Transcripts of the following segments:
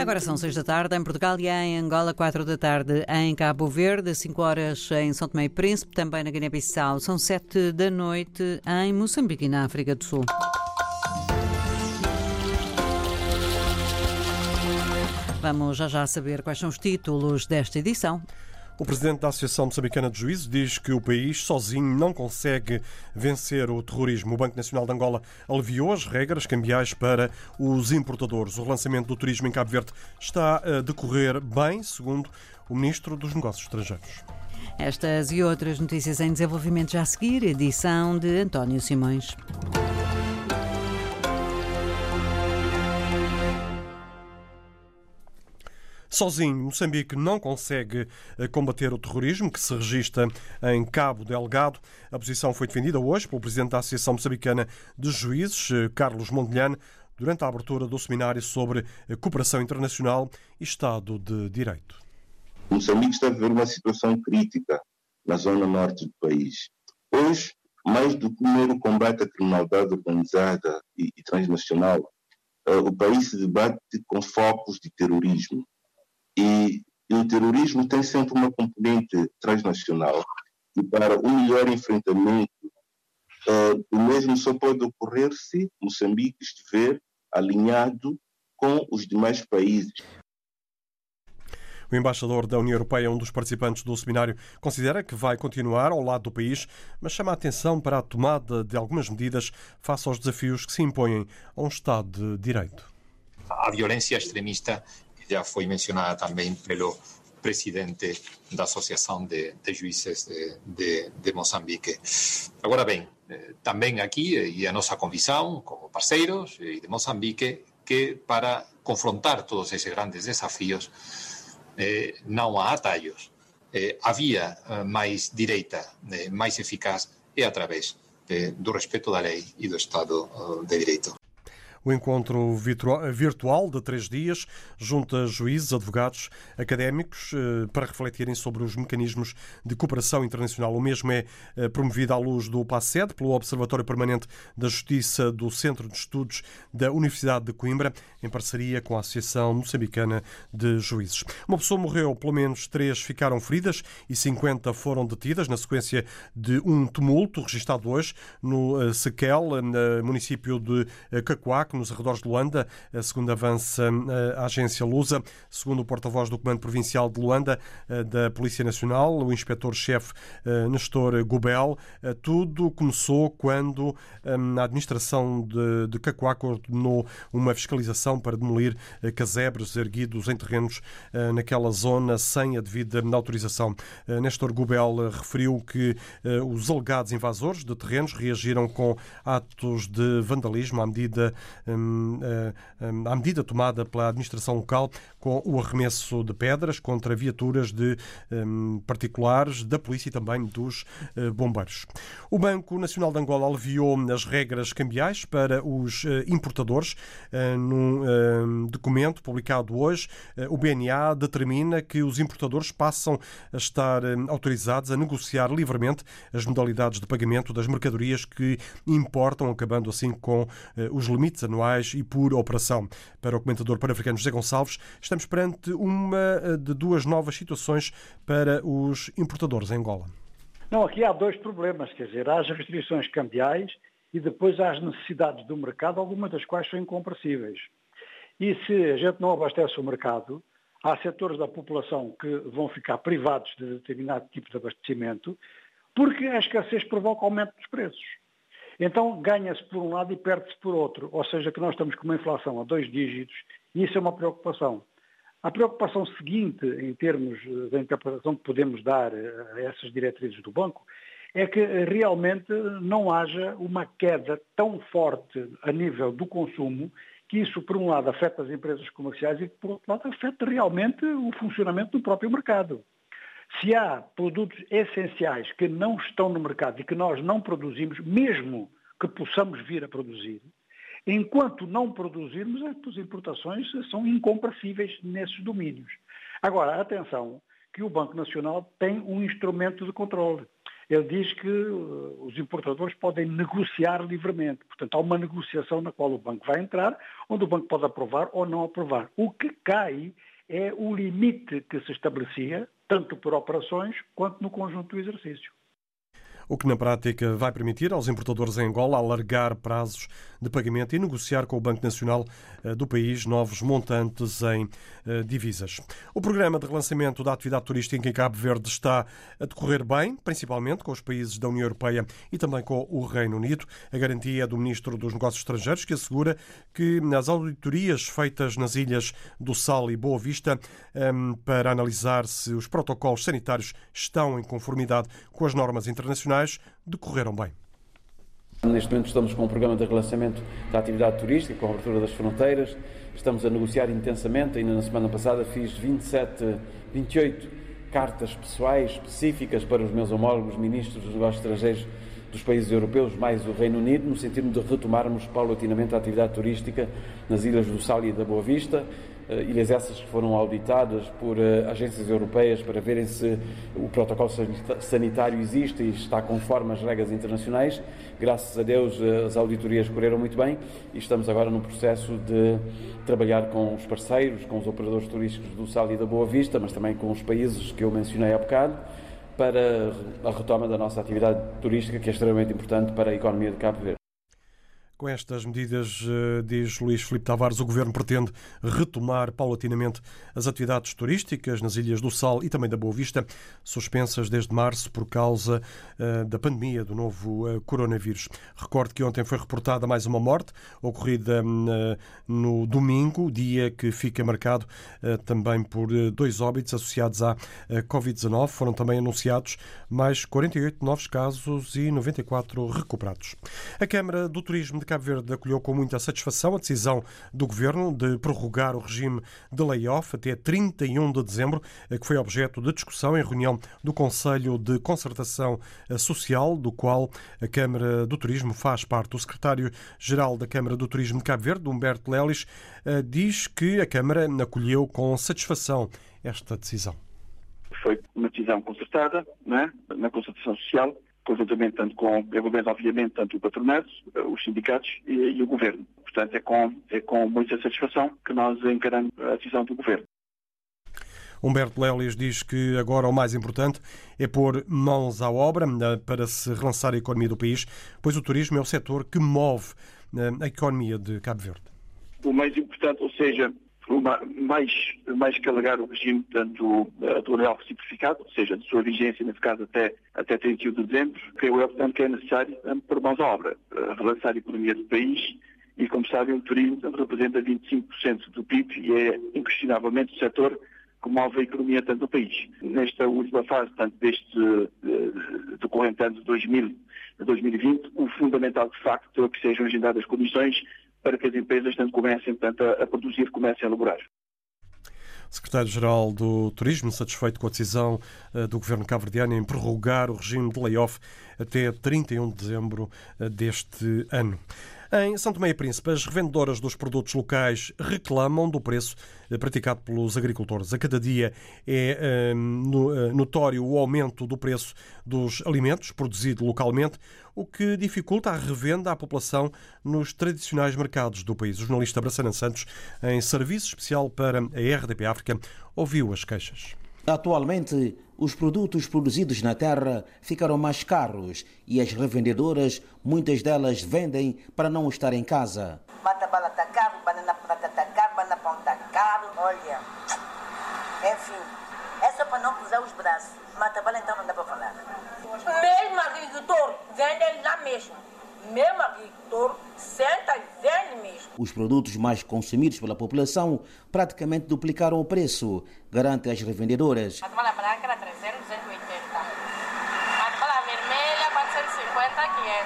Agora são 6 da tarde em Portugal e em Angola, 4 da tarde em Cabo Verde, 5 horas em São Tomé e Príncipe, também na Guiné-Bissau. São 7 da noite em Moçambique e na África do Sul. Vamos já saber quais são os títulos desta edição. O presidente da Associação Moçambicana de Juízes diz que o país sozinho não consegue vencer o terrorismo. O Banco Nacional de Angola aliviou as regras cambiais para os importadores. O relançamento do turismo em Cabo Verde está a decorrer bem, segundo o Ministro dos Negócios Estrangeiros. Estas e outras notícias em desenvolvimento já a seguir, edição de António Simões. Sozinho, Moçambique não consegue combater o terrorismo que se registra em Cabo Delgado. A posição foi defendida hoje pelo presidente da Associação Moçambicana de Juízes, Carlos Mondlane, durante a abertura do seminário sobre cooperação internacional e Estado de Direito. Moçambique está a viver uma situação crítica na zona norte do país. Hoje, mais do que o mero combate à criminalidade organizada e transnacional, o país se debate com focos de terrorismo. E o terrorismo tem sempre uma componente transnacional e para o melhor enfrentamento o mesmo só pode ocorrer se Moçambique estiver alinhado com os demais países. O embaixador da União Europeia, um dos participantes do seminário, considera que vai continuar ao lado do país, mas chama a atenção para a tomada de algumas medidas face aos desafios que se impõem a um Estado de Direito. A violência extremista já foi mencionada também pelo presidente da Associação de Juízes de Moçambique. Agora bem, também aqui, e a nossa convicção como parceiros de Moçambique, que para confrontar todos esses grandes desafios não há atalhos. A via mais direita, mais eficaz, é através do respeito da lei e do Estado de Direito. O encontro virtual de 3 dias junta juízes, advogados, académicos para refletirem sobre os mecanismos de cooperação internacional. O mesmo é promovido à luz do PACED pelo Observatório Permanente da Justiça do Centro de Estudos da Universidade de Coimbra, em parceria com a Associação Moçambicana de Juízes. Uma pessoa morreu, pelo menos 3 ficaram feridas e 50 foram detidas na sequência de um tumulto registrado hoje no Sequel, no município de Cacoaque, nos arredores de Luanda, segundo avança a agência Lusa. Segundo o porta-voz do Comando Provincial de Luanda, da Polícia Nacional, o inspetor-chefe Nestor Gubel, tudo começou quando a administração de Cacoaque ordenou uma fiscalização para demolir casebres erguidos em terrenos naquela zona sem a devida autorização. Nestor Gubel referiu que os alegados invasores de terrenos reagiram com atos de vandalismo à medida tomada pela administração local, com o arremesso de pedras contra viaturas de particulares, da polícia e também dos bombeiros. O Banco Nacional de Angola aliviou as regras cambiais para os importadores. Num documento publicado hoje, o BNA determina que os importadores passam a estar autorizados a negociar livremente as modalidades de pagamento das mercadorias que importam, acabando assim com os limites anuais e por operação. Para o comentador pan-africano José Gonçalves, estamos perante uma de 2 novas situações para os importadores em Angola. Não, aqui há 2 problemas, quer dizer, há as restrições cambiais e depois há as necessidades do mercado, algumas das quais são incompressíveis. E se a gente não abastece o mercado, há setores da população que vão ficar privados de determinado tipo de abastecimento, porque a escassez provoca aumento dos preços. Então ganha-se por um lado e perde-se por outro, ou seja, que nós estamos com uma inflação a 2 dígitos e isso é uma preocupação. A preocupação seguinte, em termos da interpretação que podemos dar a essas diretrizes do banco, é que realmente não haja uma queda tão forte a nível do consumo, que isso, por um lado, afeta as empresas comerciais e, por outro lado, afeta realmente o funcionamento do próprio mercado. Se há produtos essenciais que não estão no mercado e que nós não produzimos, mesmo que possamos vir a produzir, enquanto não produzirmos, as importações são incompressíveis nesses domínios. Agora, atenção, que o Banco Nacional tem um instrumento de controle. ele diz que os importadores podem negociar livremente. Portanto, há uma negociação na qual o banco vai entrar, onde o banco pode aprovar ou não aprovar. O que cai é o limite que se estabelecia, tanto por operações quanto no conjunto do exercício. O que na prática vai permitir aos importadores em Angola alargar prazos de pagamento e negociar com o Banco Nacional do país novos montantes em divisas. O programa de relançamento da atividade turística em Cabo Verde está a decorrer bem, principalmente com os países da União Europeia e também com o Reino Unido. A garantia é do Ministro dos Negócios Estrangeiros, que assegura que nas auditorias feitas nas ilhas do Sal e Boa Vista para analisar se os protocolos sanitários estão em conformidade com as normas internacionais, decorreram bem. Neste momento estamos com um programa de relançamento da atividade turística, com a abertura das fronteiras. Estamos a negociar intensamente. Ainda na semana passada fiz 28 cartas pessoais específicas para os meus homólogos ministros dos negócios estrangeiros dos países europeus, mais o Reino Unido, no sentido de retomarmos paulatinamente a atividade turística nas ilhas do Sal e da Boa Vista. Ilhas essas que foram auditadas por agências europeias para verem se o protocolo sanitário existe e está conforme as regras internacionais. Graças a Deus as auditorias correram muito bem e estamos agora no processo de trabalhar com os parceiros, com os operadores turísticos do Sal e da Boa Vista, mas também com os países que eu mencionei há bocado, para a retoma da nossa atividade turística, que é extremamente importante para a economia de Cabo Verde. Com estas medidas, diz Luís Filipe Tavares, o Governo pretende retomar paulatinamente as atividades turísticas nas Ilhas do Sal e também da Boa Vista, suspensas desde março por causa da pandemia do novo coronavírus. Recordo que ontem foi reportada mais uma morte, ocorrida no domingo, dia que fica marcado também por 2 óbitos associados à Covid-19. Foram também anunciados mais 48 novos casos e 94 recuperados. A Câmara do Turismo de Cabo Verde acolheu com muita satisfação a decisão do Governo de prorrogar o regime de layoff até 31 de dezembro, que foi objeto de discussão em reunião do Conselho de Concertação Social, do qual a Câmara do Turismo faz parte. O secretário-geral da Câmara do Turismo de Cabo Verde, Humberto Lelis, diz que a Câmara acolheu com satisfação esta decisão. Foi uma decisão concertada, na concertação social, conjuntamente tanto com o governo, obviamente, tanto o patronato, os sindicatos e o governo. Portanto, é com muita satisfação que nós encaramos a decisão do governo. Humberto Lelis diz que agora o mais importante é pôr mãos à obra para se relançar a economia do país, pois o turismo é o setor que move a economia de Cabo Verde. O mais importante, ou seja, mais que alargar o regime, tanto do real simplificado, ou seja, de sua vigência, nesse caso até 31 de dezembro, creio eu, portanto, que é necessário pôr mãos à obra, relançar a economia do país e, como sabem, o turismo representa 25% do PIB e é inquestionavelmente o setor que move a economia tanto do país. Nesta última fase, tanto deste decorrente ano de 2020, o fundamental, de facto, é que sejam agendadas condições para que as empresas comecem a produzir, comecem a elaborar. Secretário-Geral do Turismo, satisfeito com a decisão do Governo cabo-verdiano em prorrogar o regime de layoff até 31 de dezembro deste ano. Em São Tomé e Príncipe, as revendedoras dos produtos locais reclamam do preço praticado pelos agricultores. A cada dia é notório o aumento do preço dos alimentos produzidos localmente, o que dificulta a revenda à população nos tradicionais mercados do país. O jornalista Braçana Santos, em serviço especial para a RDP África, ouviu as queixas. Atualmente, os produtos produzidos na terra ficaram mais caros e as revendedoras, muitas delas vendem para não estar em casa. Matabala está caro, banana prata está caro, banana pão está caro. Olha, enfim, é só para não cruzar os braços. Matabala então não dá para falar. Mesmo agricultor vende lá mesmo. Mesmo agricultor senta e vende mesmo. Os produtos mais consumidos pela população praticamente duplicaram o preço, garante as revendedoras. Matabala branca era 300, 280. Matabala vermelha, 450,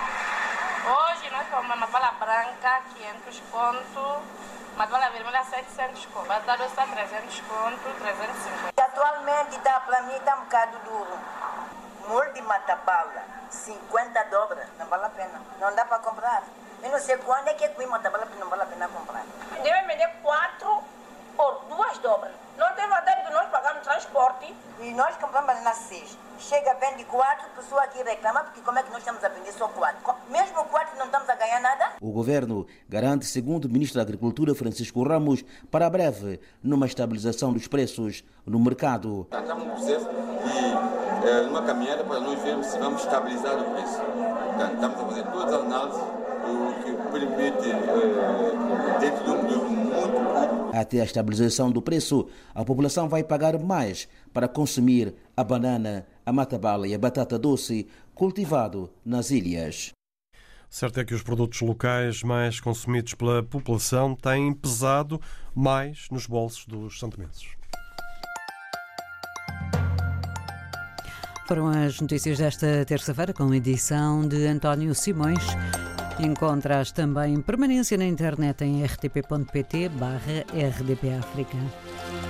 500. Hoje nós compramos matabala branca, 500 conto. Matabala vermelha, 700 conto. Matabala doce está 300 conto, 350. Atualmente para mim está um bocado duro. Molho de matabala, 50 dobras, não vale a pena. Não dá para comprar. Eu não sei quando é que comi matabala que não vale a pena comprar. Deve vender 4 por 2 dobras. Não tem vantagem que nós pagamos transporte. E nós compramos na 6. Chega, vende 4, pessoa aqui reclama, porque como é que nós estamos a vender só 4? Mesmo 4 não estamos a ganhar nada. O governo garante, segundo o ministro da Agricultura, Francisco Ramos, para breve, numa estabilização dos preços no mercado. Estamos no processo e numa caminhada para nós vermos se vamos estabilizar o preço. Estamos a fazer todas as análises, o que permite, dentro de um período muito curto. Até a estabilização do preço, a população vai pagar mais para consumir a banana, a matabala e a batata doce cultivado nas ilhas. Certo é que os produtos locais mais consumidos pela população têm pesado mais nos bolsos dos santomenses. Foram as notícias desta terça-feira com a edição de António Simões. Encontras também permanência na internet em rtp.pt/rdpafrica.